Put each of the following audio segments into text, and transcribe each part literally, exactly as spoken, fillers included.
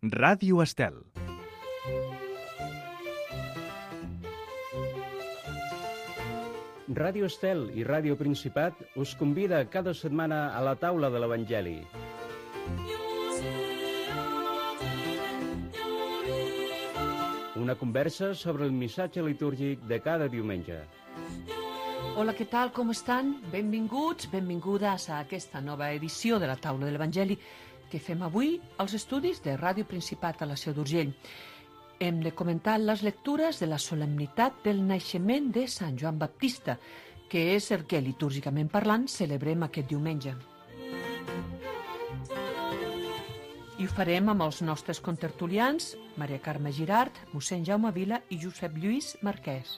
Ràdio Estel. Ràdio Estel i Ràdio Principat us convida cada setmana a la taula de l'Evangeli. Una conversa sobre el missatge litúrgic de cada diumenge. Hola, què tal? Com estan? Benvinguts, benvingudes a aquesta nova edició de la taula de l'Evangeli que fem avui als estudis de Ràdio Principat a la Seu d'Urgell. Hem de comentar les lectures de la solemnitat del naixement de Sant Joan Baptista, que és el que, litúrgicament parlant, celebrem aquest diumenge. I ho farem amb els nostres contertulians, Maria Carme Girart, mossèn Jaume Vila i Josep Lluís Marquès.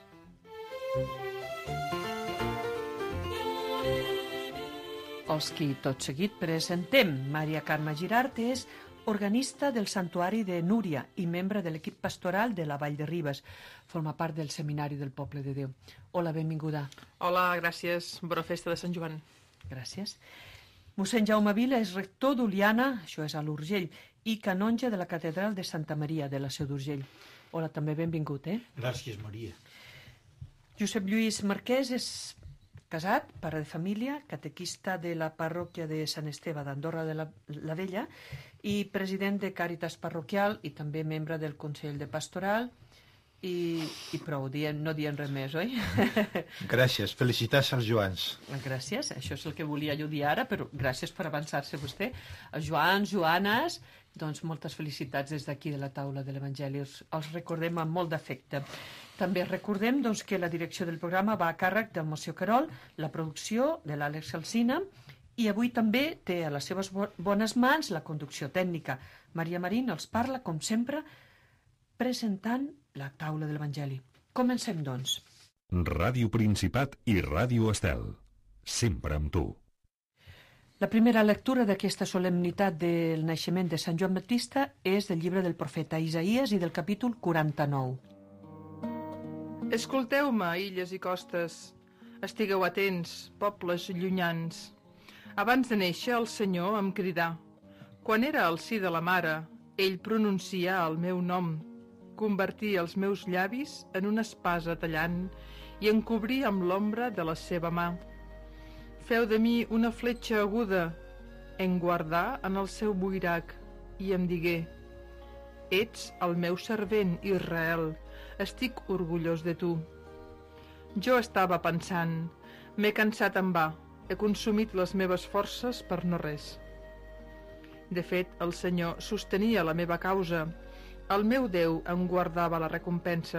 Els qui tot seguit presentem. Maria Carme Girart és organista del Santuari de Núria i membre de l'equip pastoral de la Vall de Ribes. Forma part del Seminari del Poble de Déu. Hola, benvinguda. Hola, gràcies. Bona festa de Sant Joan. Gràcies. Mossèn Jaume Vila és rector d'Oliana, això és a l'Urgell, i canonge de la Catedral de Santa Maria de la Seu d'Urgell. Hola, també benvingut, eh? Gràcies, Maria. Josep Lluís Marquès és casat, pare de família, catequista de la parròquia de Sant Esteve d'Andorra de la, la Vella i president de Càritas Parroquial i també membre del Consell de Pastoral i, i prou, diem, no diem res més, oi? Gràcies, felicitats als Joans. Gràcies, això és el que volia jo dir ara, però gràcies per avançar-se vostè. Els Joans, Joanes, doncs moltes felicitats des d'aquí de la taula de l'Evangeli, els, els recordem amb molt d'afecte. També recordem doncs, que la direcció del programa va a càrrec del Moció Querol, la producció de l'Àlex Alsina, i avui també té a les seves bones mans la conducció tècnica. Maria Marín els parla, com sempre, presentant la taula de l'Evangeli. Comencem, doncs. Ràdio Principat i Ràdio Estel. Sempre amb tu. La primera lectura d'aquesta solemnitat del naixement de Sant Joan Baptista és del llibre del profeta Isaïes i del capítol quaranta-nou. Escolteu-me, illes i costes. Estigueu atents, pobles llunyans. Abans de néixer, el Senyor em cridà. Quan era al si de la mare, ell pronuncià el meu nom, convertí els meus llavis en una espasa tallant i em cobrí amb l'ombra de la seva mà. Feu de mi una fletxa aguda, em guardà en el seu buirac i em digué: ets el meu servent, Israel, estic orgullós de tu. Jo estava pensant, m'he cansat en va, he consumit les meves forces per no res. De fet, el Senyor sostenia la meva causa, el meu Déu em guardava la recompensa.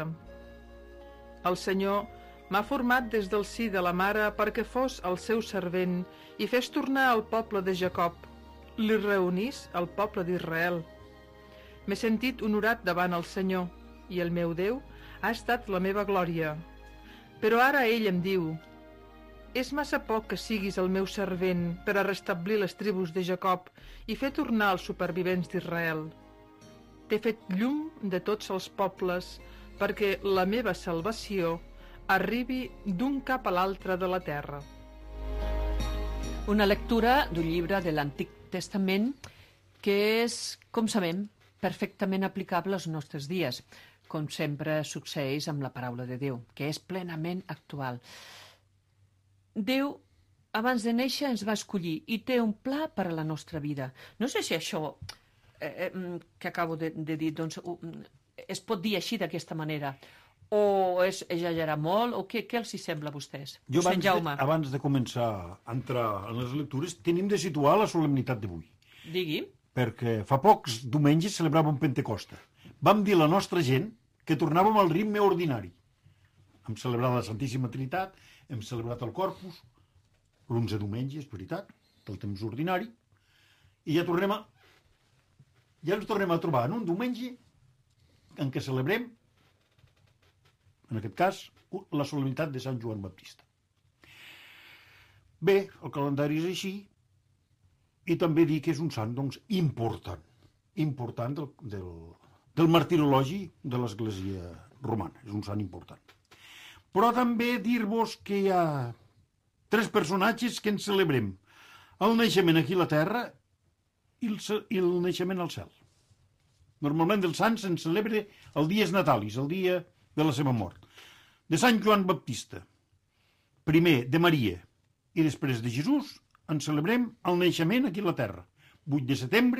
El Senyor m'ha format des del si de la mare perquè fos el seu servent i fes tornar al poble de Jacob, li reunís al poble d'Israel. M'he sentit honorat davant el Senyor i el meu Déu ha estat la meva glòria. Però ara ell em diu: és massa poc que siguis el meu servent per a restablir les tribus de Jacob i fer tornar els supervivents d'Israel. T'he fet llum de tots els pobles perquè la meva salvació arribi d'un cap a l'altre de la terra. Una lectura d'un llibre de l'Antic Testament que és, com sabem, perfectament aplicable als nostres dies, com sempre succeeix amb la paraula de Déu, que és plenament actual. Déu, abans de néixer, ens va escollir i té un pla per a la nostra vida. No sé si això eh, que acabo de, de dir doncs, es pot dir així d'aquesta manera, o és exagerar molt, o què, què els hi sembla a vostès? Jo abans de, Jaume. abans de començar a entrar en les lectures, tenim de situar la solemnitat d'avui. Digui. Perquè fa pocs diumenges celebràvem Pentecosta. Vam dir a la nostra gent que tornàvem al ritme ordinari. Hem celebrat la Santíssima Trinitat, hem celebrat el Corpus, l'onze diumenge, és veritat, del temps ordinari, i ja tornem a... ja ens tornem a trobar en un diumenge en què celebrem, en aquest cas, la solemnitat de Sant Joan Baptista. Bé, el calendari és així, i també dir que és un sant, doncs, important, important del, del, del martirologi de l'Església romana, és un sant important. Però també dir-vos que hi ha tres personatges que ens celebrem: el naixement aquí a la terra i el, i el naixement al cel. Normalment del sant se'n celebra el dies natalis, el dia de la seva mort. De Sant Joan Baptista, primer de Maria i després de Jesús, en celebrem el naixement aquí a la terra. vuit de setembre,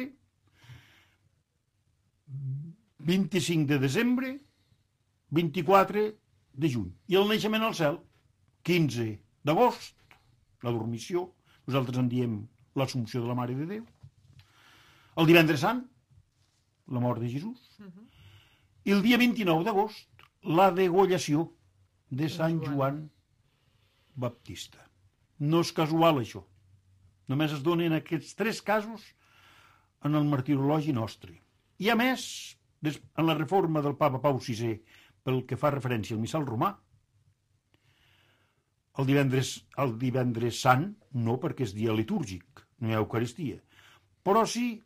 vint-i-cinc de desembre, vint-i-quatre de juny. I el naixement al cel, quinze d'agost, la dormició, nosaltres en diem l'Assumpció de la Mare de Déu. El divendres sant, la mort de Jesús. Uh-huh. I el dia vint-i-nou d'agost, la degollació de Sant Joan Baptista. No és casual, això. Només es donen aquests tres casos en el martirologi nostre. I a més, en la reforma del papa Pau sisè, pel que fa referència al missal romà, el divendres, el divendres sant, no perquè és dia litúrgic, no hi ha Eucaristia, però sí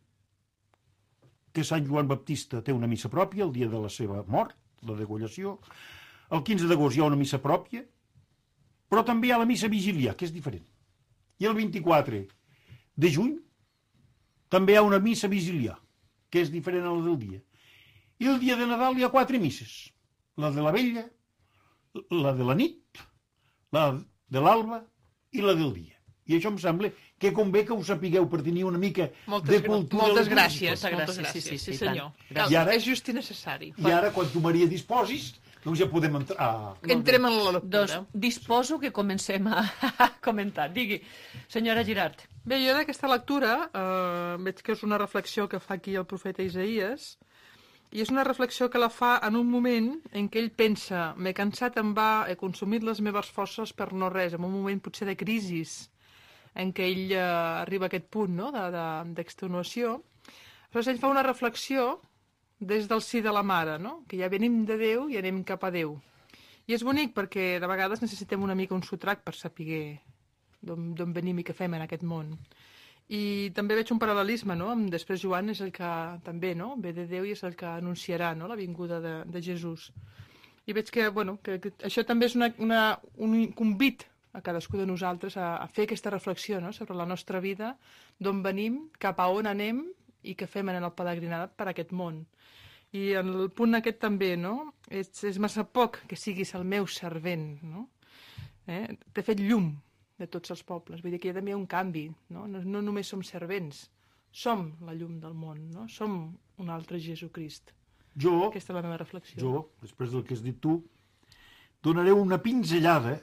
que Sant Joan Baptista té una missa pròpia el dia de la seva mort, la degollació. El quinze d'agost hi ha una missa pròpia, però també hi ha la missa vigilià, que és diferent. I el vint-i-quatre de juny també hi ha una missa vigilià, que és diferent a la del dia. I el dia de Nadal hi ha quatre misses. La de la vella, la de la nit, la de l'alba i la del dia. I això em sembla que convé que ho sapigueu per tenir una mica moltes, de cultura. Moltes gràcies, moltes moltes gràcies, gràcies, sí, sí, sí, sí, senyor. I ara, és just i necessari. I ara, quan tu, Maria, disposis, doncs ja podem entrar... Ah. Entrem en la lectura. Doncs disposo que comencem a comentar. Digui, senyora Girart. Bé, jo d'aquesta lectura eh, veig que és una reflexió que fa aquí el profeta Isaïes, i és una reflexió que la fa en un moment en què ell pensa m'he cansat en va, he consumit les meves forces per no res, en un moment potser de crisi en què ell eh, arriba a aquest punt, no?, d'extenuació. Aleshores ell fa una reflexió des del si de la mare, no?, que ja venim de Déu i anem cap a Déu. I és bonic perquè de vegades necessitem una mica un sotrac per saber d'on venim i què fem en aquest món. I també veig un paral·lelisme, no?, amb després Joan és el que també, no?, ve de Déu i és el que anunciarà, no?, la vinguda de, de Jesús. I veig que, bueno, que, que això també és una, una, un convit a cadascú de nosaltres a, a fer aquesta reflexió, no?, sobre la nostra vida, d'on venim, cap a on anem i què fem en el pelegrinat per aquest món. I en el punt aquest també, no?, és, és massa poc que siguis el meu servent, no?, eh? T'he fet llum de tots els pobles. Vull dir que hi ha també un canvi, no? No, no només som servents, som la llum del món, no? Som un altre Jesucrist. Jo, Aquesta és la meva reflexió. Jo, després del que has dit tu, donaré una pinzellada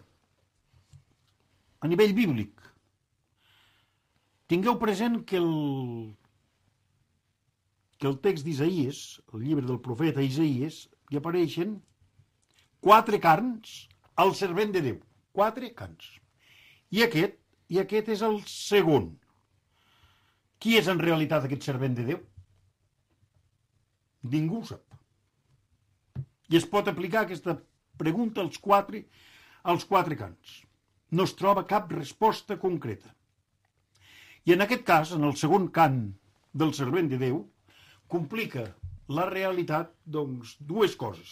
a nivell bíblic. Tingueu present que el, que el text d'Isaïes, el llibre del profeta Isaïes, hi apareixen quatre cants al servent de Déu. Quatre cants. I aquest, i aquest és el segon. Qui és en realitat aquest servent de Déu? Ningú ho sap. I es pot aplicar aquesta pregunta als quatre, als quatre cants. No es troba cap resposta concreta. I en aquest cas, en el segon cant del servent de Déu, complica la realitat, doncs, dues coses.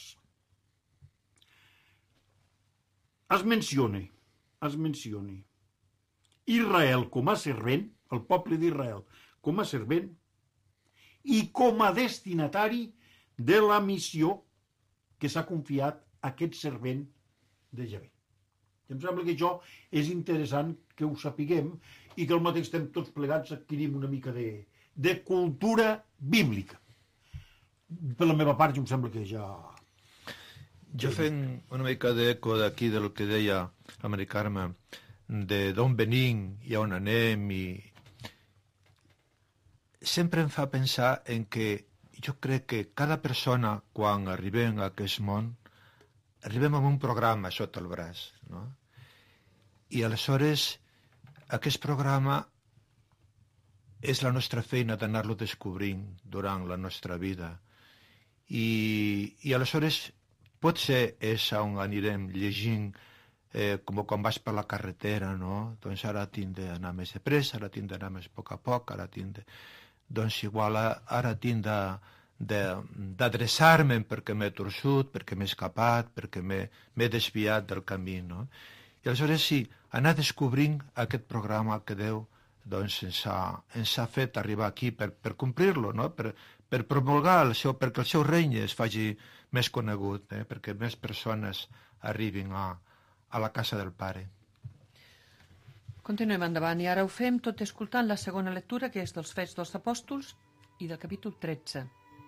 Es menciona es mencioni Israel com a servent, el poble d'Israel com a servent i com a destinatari de la missió que s'ha confiat a aquest servent de Javé. I em sembla que això és interessant que ho sapiguem i que al mateix temps tots plegats adquirim una mica de, de cultura bíblica. Per la meva part, jo em sembla que ja... Jo fent una mica d'eco d'aquí del que deia la Mari Carme, de d'on venim i on anem, i sempre em fa pensar en que jo crec que cada persona, quan arribem a aquest món, arribem amb un programa sota el braç, no? I aleshores aquest programa és la nostra feina d'anar-lo descobrint durant la nostra vida. I, i aleshores potser és on anirem llegint, eh, com quan vas per la carretera, no? Doncs ara tinc d'anar més de pressa, ara tinc d'anar més a poc a poc, ara tinc de... Doncs igual ara tinc de, de, d'adreçar-me perquè m'he torçut, perquè m'he escapat, perquè m'he desviat del camí, no? I aleshores sí, anar descobrint aquest programa que Déu doncs, ens, ha, ens ha fet arribar aquí per, per complir-lo, no? per, per promulgar el seu, perquè el seu reny es faci més conegut, eh? perquè més persones arribin a, a la casa del Pare. Continuem endavant i ara ho fem tot escoltant la segona lectura, que és dels Fets dels Apòstols i del capítol tretze.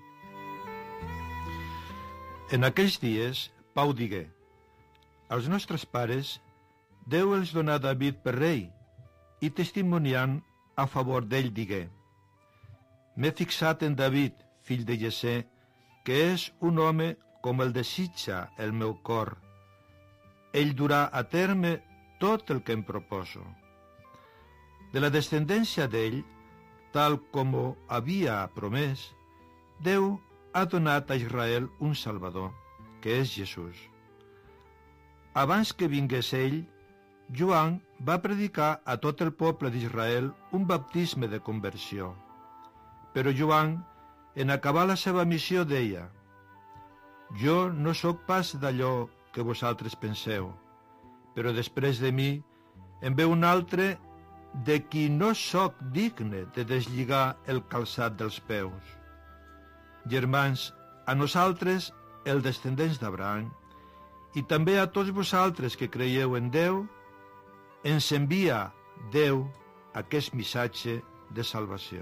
En aquells dies, Pau digué: als nostres pares Déu els donà David per rei, i testimoniant a favor d'ell digué: m'he fixat en David, fill de Jessé, que és un home com el desitja el meu cor. Ell durà a terme tot el que em proposo. De la descendència d'ell, tal com ho havia promès, Déu ha donat a Israel un Salvador, que és Jesús. Abans que vingués ell, Joan va predicar a tot el poble d'Israel un baptisme de conversió. Però Joan, en acabar la seva missió, deia: jo no sóc pas d'allò que vosaltres penseu, però després de mi en ve un altre de qui no sóc digne de deslligar el calçat dels peus. Germans, a nosaltres, els descendents d'Abraham, i també a tots vosaltres que creieu en Déu, ens envia Déu aquest missatge de salvació.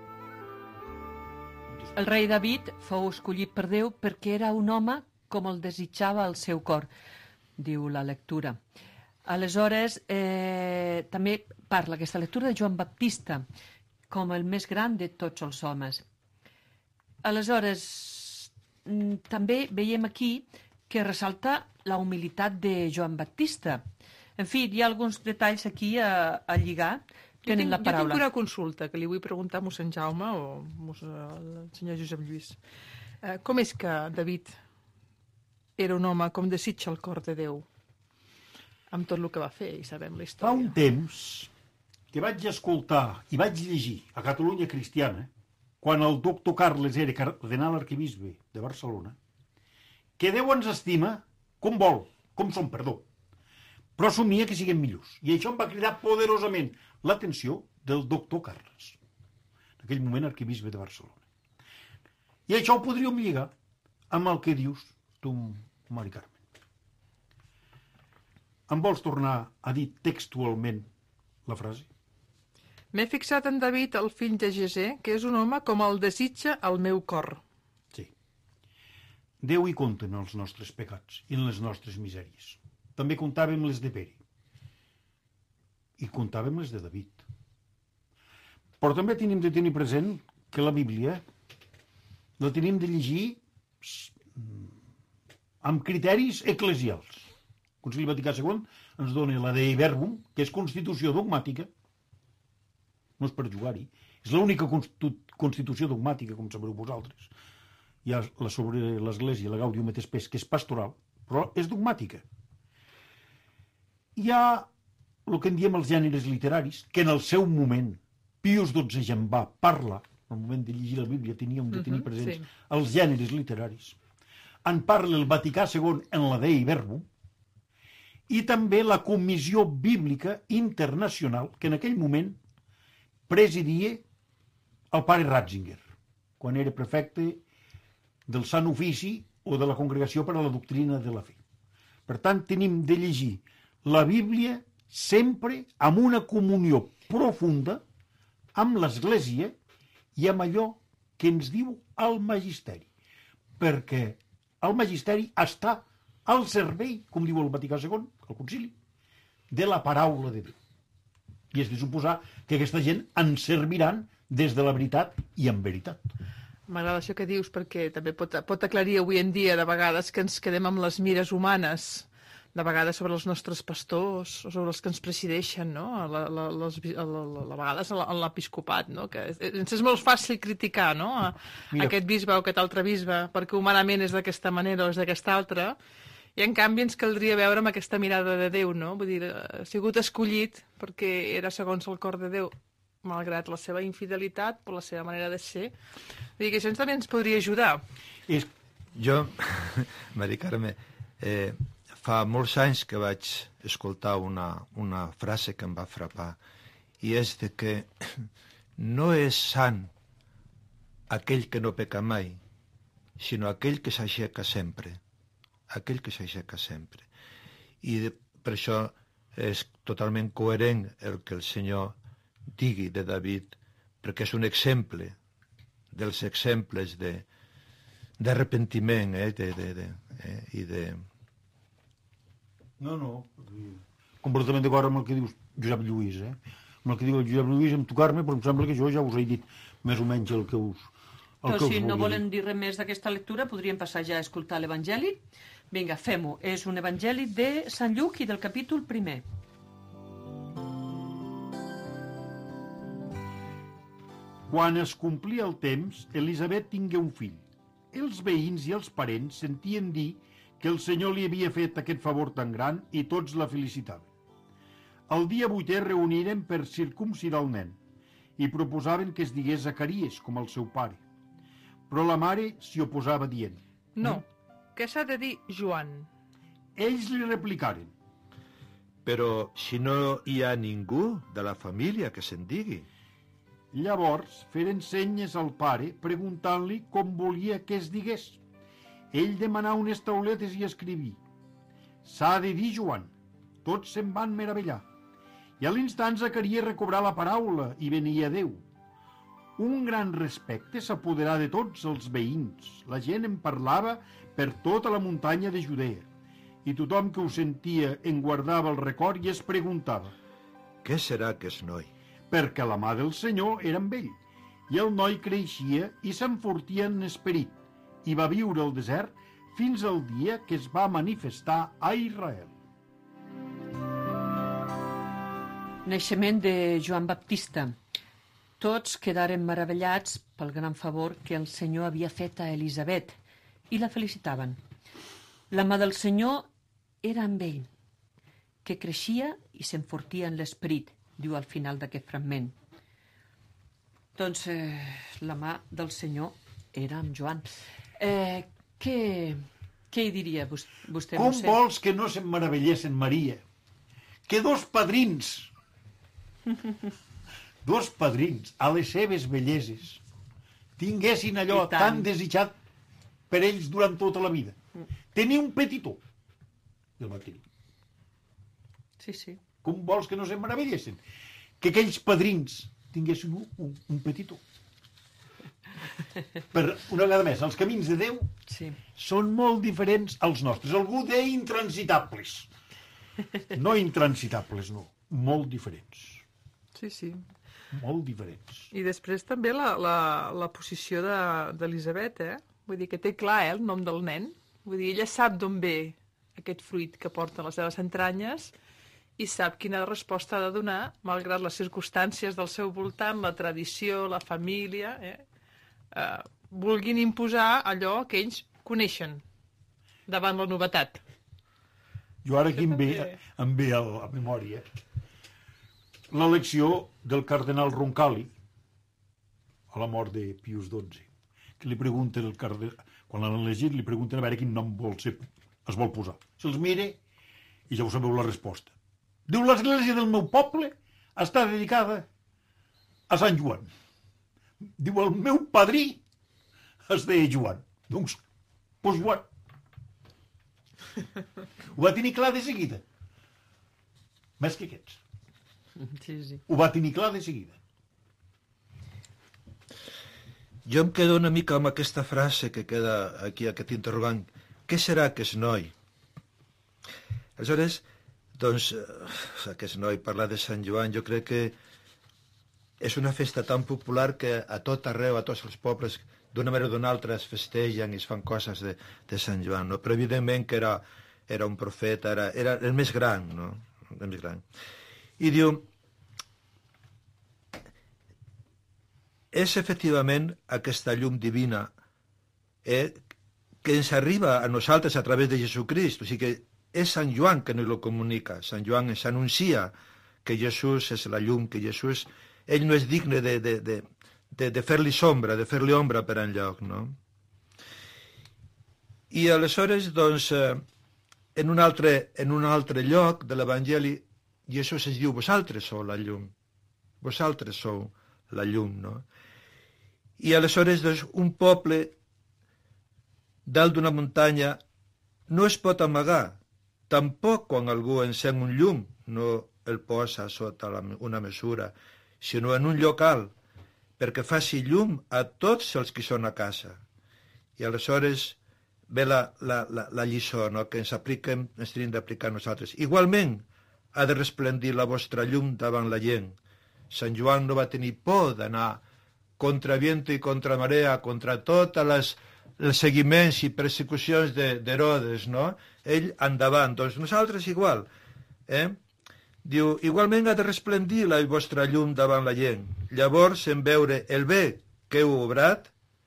El rei David fou escollit per Déu perquè era un home com el desitjava el seu cor, diu la lectura. Aleshores, eh, també parla aquesta lectura de Joan Baptista com el més gran de tots els homes. Aleshores, també veiem aquí que ressalta la humilitat de Joan Baptista. En fi, hi ha alguns detalls aquí a, a lligar. Tenen la paraula. Jo tinc una consulta que li vull preguntar a mossèn Jaume o al senyor Josep Lluís. Eh, com és que David era un home com desitja el cor de Déu? Amb tot el que va fer, i sabem la història. Fa un temps que vaig escoltar i vaig llegir a Catalunya Cristiana, quan el doctor Carles era cardenal arquebisbe de Barcelona, que Déu ens estima com vol, com som, perdó, però somia que siguem millors. I això em va cridar poderosament l'atenció del doctor Carles, en aquell moment arquebisbe de Barcelona. I això ho podríem lligar amb el que dius tu, Mari Carmen. Em vols tornar a dir textualment la frase? M'he fixat en David, el fill de Jessé, que és un home com el desitja el meu cor. Sí. Déu hi compta en els nostres pecats i en les nostres misèries. També comptàvem les de Pere. I comptàvem les de David. Però també tenim de tenir present que la Bíblia la tenim de llegir amb criteris eclesials. El Concili Vaticà segon ens dona la Dei Verbum, que és constitució dogmàtica, no és per jugar-hi, és l'única constitució dogmàtica, com sabreu vosaltres. Hi ha la sobre l'Església, la Gaudium et Spes, que és pastoral, però és dogmàtica. Hi ha el que en diem els gèneres literaris, que en el seu moment Pius dotze ja en va parlar, en el moment de llegir la Bíblia teníem de tenir presents uh-huh, sí. els gèneres literaris. En parla el Vaticà segon en la Dei Verbum, i també la Comissió Bíblica Internacional, que en aquell moment presidia el pare Ratzinger, quan era prefecte del Sant Ofici o de la Congregació per a la Doctrina de la Fe. Per tant, tenim de llegir la Bíblia sempre amb una comunió profunda amb l'Església i amb allò que ens diu el Magisteri, perquè el Magisteri està al servei, com diu el Vaticà segon, el Concili, de la paraula de Déu. I és de suposar que aquesta gent ens serviran des de la veritat i en veritat. M'agrada això que dius, perquè també pot, pot aclarir avui en dia de vegades que ens quedem amb les mires humanes, de vegades sobre els nostres pastors o sobre els que ens presideixen, no? A, la, la, les, a, la, a vegades a l'episcopat, no? Que ens és molt fàcil criticar, no? A, a aquest bisbe o aquest altre bisbe, perquè humanament és d'aquesta manera o és d'aquesta altra, i en canvi ens caldria veure amb aquesta mirada de Déu, no? Vull dir, ha sigut escollit perquè era segons el cor de Déu, malgrat la seva infidelitat, per la seva manera de ser. Vull dir que això també ens podria ajudar. És... Jo, Mari Carme, eh, fa molts anys que vaig escoltar una, una frase que em va frapar, i és de que no és sant aquell que no peca mai, sinó aquell que s'aixeca sempre. Aquell que s'aixeca sempre. I de, per això és totalment coherent el que el Senyor digui de David, perquè és un exemple dels exemples de d'arrepentiment eh, de, de, de, eh, i de... No, no, completament d'acord amb el que dius Josep Lluís, eh? Amb el que diu el Josep Lluís, amb tocar-me, però em sembla que jo ja us he dit més o menys el que us el Però que si us no volia volen dir. dir res més d'aquesta lectura, podríem passar ja a escoltar l'Evangeli. Vinga, fem-ho. És un Evangeli de Sant Lluc i del capítol primer. Quan es complia el temps, Elisabet tingué un fill. Els veïns i els parents sentien dir que el Senyor li havia fet aquest favor tan gran i tots la felicitaven. El dia vuitè reuniren per circumcidar el nen i proposaven que es digués Zacaries, com el seu pare. Però la mare s'hi oposava dient. No, que s'ha de dir Joan. Ells li replicaren. Però si no hi ha ningú de la família que se'n digui. Llavors feren senyes al pare preguntant-li com volia que es digués. Ell demanà unes tauletes i escriví. S'ha de dir Joan. Tots se'n van meravellar. I a l'instant Zacaries recobrà la paraula i venia Déu. Un gran respecte s'apoderà de tots els veïns. La gent en parlava per tota la muntanya de Judea. I tothom que ho sentia en guardava el record i es preguntava. Què serà que és noi? Perquè la mà del Senyor era amb ell. I el noi creixia i s'enfortia en esperit. I va viure al desert fins al dia que es va manifestar a Israel. Naixement de Joan Baptista. Tots quedaren meravellats pel gran favor que el Senyor havia fet a Elisabet i la felicitaven. La mà del Senyor era amb ell, que creixia i s'enfortia en l'esperit, diu al final d'aquest fragment. Doncs eh, la mà del Senyor era amb Joan. Eh, què, què hi diria vostè? Com mossèn? vols que no se'n meravellessin, Maria? Que dos padrins, dos padrins, a les seves belleses, tinguessin allò I tant. tan desitjat per ells durant tota la vida. Tenir un petitó. I el va tenir. Sí, sí. Com vols que no se'n meravellessin? Que aquells padrins tinguessin un, un, un petitó. Per una vegada més, els camins de Déu Sí. són molt diferents als nostres. Algú deia intransitables. No intransitables, no. Molt diferents. Sí, sí. Molt diferents. I després també la, la, la posició de- d'Elisabet, eh? Vull dir que té clar, eh, el nom del nen. Vull dir, ella sap d'on ve aquest fruit que porta les seves entranyes i sap quina resposta ha de donar, malgrat les circumstàncies del seu voltant, la tradició, la família, eh? Eh, vulguin imposar allò que ells coneixen davant la novetat. Jo ara aquí em ve, em ve a la memòria l'elecció del cardenal Roncalli a la mort de Pius dotze, que li pregunten el cardenal, quan l'han elegit li pregunten a veure quin nom vol ser, es vol posar. Se'ls mire i ja ho sabeu la resposta. Diu, l'església del meu poble està dedicada a Sant Joan. Diu, el meu padrí es deia Joan. Doncs, doncs Joan. Ho va tenir clar de seguida. Més que aquests. Sí, sí. Ho va tenir clar de seguida. Jo em quedo una mica amb aquesta frase que queda aquí, aquest interrogant. Què serà que és noi? Aleshores, doncs, eh, aquest noi, parlar de Sant Joan, jo crec que és una festa tan popular que a tot arreu, a tots els pobles, d'una manera o d'una altra es festegen i es fan coses de, de Sant Joan, no? Però evidentment que era, era un profeta, era, era el més gran, no? El més gran. I diu, és efectivament aquesta llum divina eh, que ens arriba a nosaltres a través de Jesucrist. O sigui que és Sant Joan que nos lo comunica. Sant Joan ens anuncia que Jesús és la llum, que Jesús, ell no és digne de, de, de, de, de fer-li sombra, de fer-li ombra per enlloc, no? I aleshores, doncs, eh, en, un altre, en un altre lloc de l'Evangeli, Jesús es diu, vosaltres sou la llum, vosaltres sou la llum, no? I aleshores doncs, un poble dalt d'una muntanya no es pot amagar. Tampoc quan algú encén un llum no el posa sota la, una mesura, sinó en un local, perquè faci llum a tots els que són a casa. I aleshores ve la, la, la, la lliçó, no?, que ens apliquem, ens tenim d'aplicar nosaltres. Igualment, ha de resplendir la vostra llum davant la gent. Sant Joan no va tenir por d'anar contra viento i contra marea, contra totes les, els seguiments i persecucions d'Herodes, no? Ell endavant. Doncs nosaltres igual. Eh? Diu, igualment ha de resplendir la vostra llum davant la gent. Llavors, en veure el bé que heu obrat,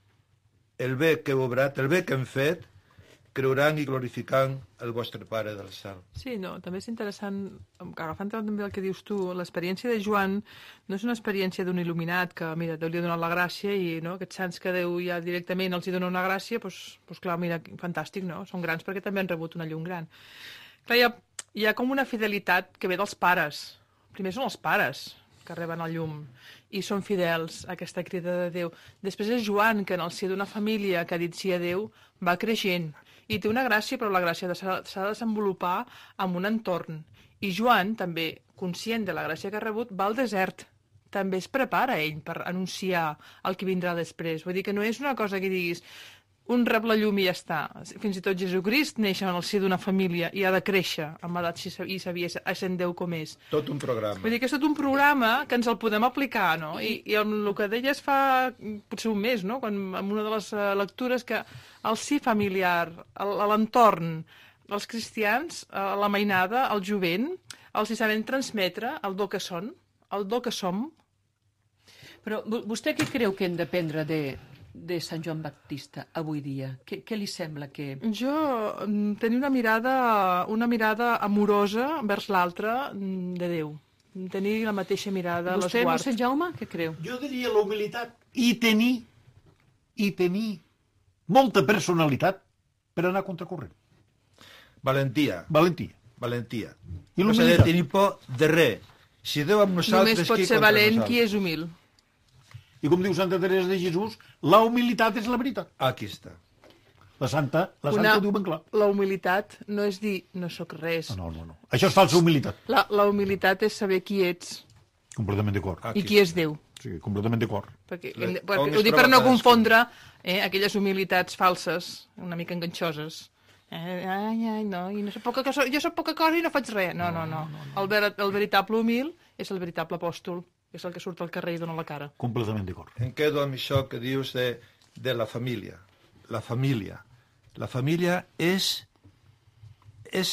el bé que heu obrat, el bé que hem fet, creuran i glorificant el vostre Pare del cel. Sí, no, també és interessant, agafant també el que dius tu, l'experiència de Joan no és una experiència d'un il·luminat que, mira, Déu li ha donat la gràcia i no, aquests sants que Déu ja directament els hi dona una gràcia, doncs, doncs clar, mira, fantàstic, no? Són grans perquè també han rebut una llum gran. Clar, hi ha, hi ha com una fidelitat que ve dels pares. Primer són els pares que reben el llum i són fidels a aquesta crida de Déu. Després és Joan, que en el si d'una família que ha dit sí a Déu, va creixent. I té una gràcia, però la gràcia s'ha de desenvolupar en un entorn. I Joan, també conscient de la gràcia que ha rebut, va al desert. També es prepara ell per anunciar el que vindrà després. Vull dir que no és una cosa que diguis un rep la llum i ja està. Fins i tot Jesucrist neix en el si d'una família i ha de créixer amb edat i sabia essent Déu com és. Tot un programa. Vull dir que és tot un programa que ens el podem aplicar, no? I, i el, el que deies fa potser un mes, no? Quan, en una de les lectures, que el si familiar, l'entorn, els cristians, la mainada, el jovent, els hi saben transmetre el do que són, el do que som. Però vostè què creu que hem d'aprendre de... de Sant Joan Baptista avui dia? Què, què li sembla que... Jo tenir una mirada, una mirada amorosa vers l'altre de Déu. Tenir la mateixa mirada a Vostè, l'esguard. mossèn Jaume, què creu? Jo diria la humilitat i tenir, i tenir molta personalitat per anar a contracorrent. Valentia. Valentia. Valentia. I no s'ha de l'humilitat. tenir por de res. Si Déu amb nosaltres... Només pot qui ser contra valent nosaltres? qui és humil. I com diu Santa Teresa de Jesús, la humilitat és la veritat. Aquí està. La santa, la santa Una, ho diu ben clar. la humilitat no és dir no sóc res. No, no, no. Això és falsa humilitat. La, la humilitat és saber qui ets Completament d'acord. Aquí i qui és Déu. Sí, completament d'acord. Perquè, Le- hem de- com perquè, es ho dic troba per no cadascú. confondre eh, aquelles humilitats falses, una mica enganxoses. Eh, ai, ai, no, i no soc poca cosa, jo soc poca cosa i no faig res. No, no, no. El, ver, el veritable humil és el veritable apòstol, és el que surt al carrer i dona la cara. Completament d'acord. Em quedo amb això que dius de, de la família. La família. La família és... és...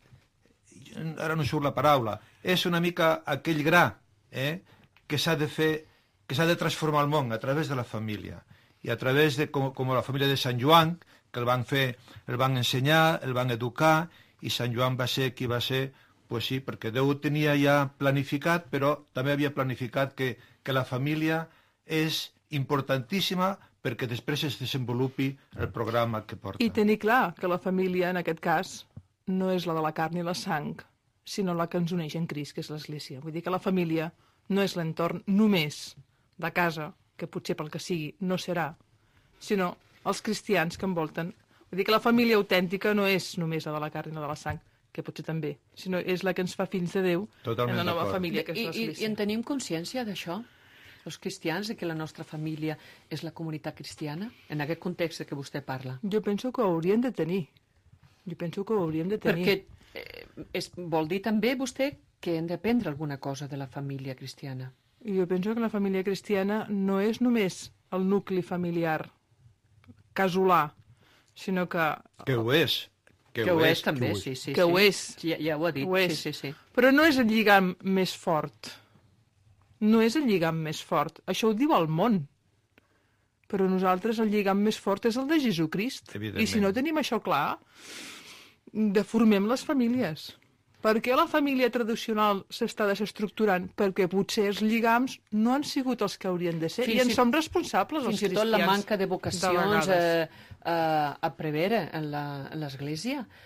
Ara no surt la paraula. És una mica aquell gra eh, que s'ha de fer, que s'ha de transformar el món a través de la família. I a través de com, com la família de Sant Joan, que el van fer, el van ensenyar, el van educar, i Sant Joan va ser qui va ser. Pues sí, perquè Déu tenia ja planificat, però també havia planificat que, que la família és importantíssima perquè després es desenvolupi el programa que porta. I tenir clar que la família, en aquest cas, no és la de la carn i la sang, sinó la que ens uneix en Crist, que és l'Església. Vull dir que la família no és l'entorn només de casa, que potser pel que sigui no serà, sinó els cristians que envolten. Vull dir que la família autèntica no és només la de la carn i la de la sang, que potser també, sinó és la que ens fa fills de Déu Totalment en la nova d'acord. família, que és I, i, l'Església. I en tenim consciència d'això? Els cristians, de que la nostra família és la comunitat cristiana? En aquest context que vostè parla. Jo penso que ho hauríem de tenir. Jo penso que ho hauríem de tenir. Perquè eh, és, vol dir també vostè que hem d'aprendre alguna cosa de la família cristiana. I jo penso que la família cristiana no és només el nucli familiar casolà, sinó que... Que ho és. Que, que ho és, també, que ho és. sí, sí. Que sí. ho és. Ja, ja ho ha dit, Ho és. sí, sí, sí. Però no és el lligam més fort. No és el lligam més fort. Això ho diu el món. Però nosaltres el lligam més fort és el de Jesucrist. Evidentment. I si no tenim això clar, deformem les famílies. Per què la família tradicional s'està desestructurant? Perquè potser els lligams no han sigut els que haurien de ser. Fins I en i- som responsables, els Fins i cristians. tot la manca de vocacions vegades. eh, eh, a prevere en la- en l'Església.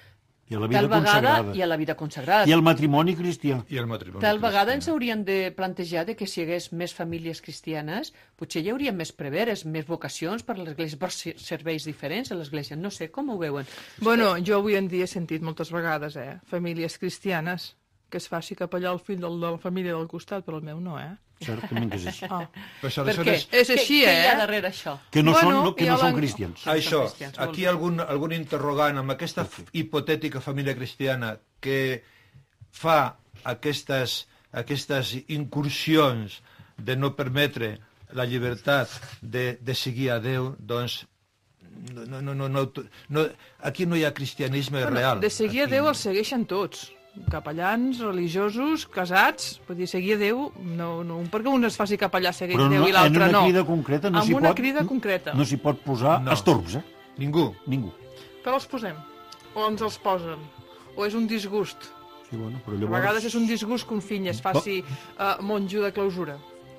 I a la vida Tal vegada consagrada. i a la vida consagrada. I al matrimoni cristià. I el matrimoni Tal vegada ens cristià. hauríem de plantejar de que si hi hagués més famílies cristianes, potser hi hauria més preveres, més vocacions per l'Església, per ser- serveis diferents a l'Església. No sé, com ho veuen? Bueno, jo avui en dia he sentit moltes vegades, eh? Famílies cristianes, que es faci capellà el fill del, de la família del costat, però el meu no, eh? Certament que és així. Ah. Pues Per què? aleshores, És així, què, què hi ha eh? darrere això? Que no, Bueno, són, no, que i no a són la- cristians. això, cristians, molt aquí bé. algun, algun interrogant amb aquesta f- hipotètica família cristiana que fa aquestes, aquestes incursions de no permetre la llibertat de, de seguir a Déu, doncs no, no, no, no, no, no, aquí no hi ha cristianisme real. De seguir a Aquí- Déu els segueixen tots. Capellans, religiosos, casats, vull dir, seguir a Déu, no, no, perquè un es faci capellà segueix Però Déu no, i en l'altre una no. crida concreta no Amb s'hi una pot... crida concreta. No s'hi pot posar No. estorbs, eh? Ningú. Ningú. Però els posem. O ens els posen. O és un disgust. Sí, bueno, però A llavors... vegades és un disgust que un fill es faci uh, monjo de clausura.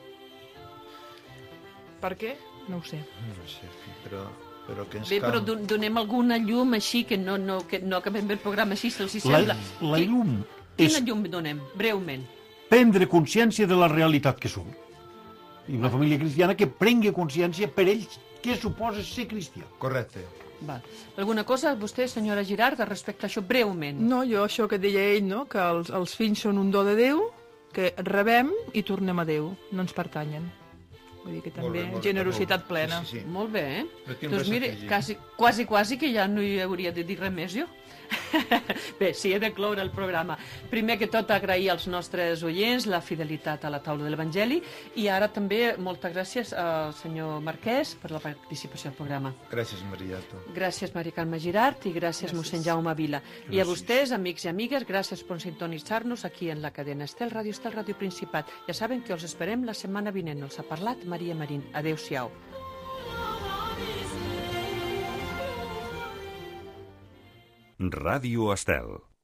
Per què? No ho sé. No sé, però, però que ens Bé, però cal... don- donem alguna llum així, que no, no, que no acabem bé el programa així, se'ls hi La, sembla. la Qui- llum Quina és llum donem, breument? prendre consciència de la realitat que som. I una família cristiana que prengui consciència per ells què suposa ser cristià. Correcte. Val. Alguna cosa, vostè, senyora Girard, respecte a això, breument? No, jo això que deia ell, no? Que els, els fills són un do de Déu, que rebem i tornem a Déu, no ens pertanyen. Vull dir que Molt també bé, molt bé, generositat molt bé. plena. Sí, sí, sí. Molt bé, eh? No tinc Doncs res a mire, afegir. quasi, quasi, quasi que ja no hi hauria de dir res més jo. Bé, sí, he de cloure el programa. Primer que tot, agrair als nostres oients la fidelitat a la taula de l'Evangeli i ara també moltes gràcies al senyor Marquès per la participació al programa. Gràcies, Mariato. Gràcies, Maria Carme Girard, i gràcies, mossèn Jaume Vila. I a vostès, amics i amigues, gràcies per sintonitzar-nos aquí en la cadena Estel Ràdio, Estel Ràdio Principat. Ja saben que els esperem la setmana vinent. Els ha parlat Maria Marín. Adéu-siau. Ràdio Estel.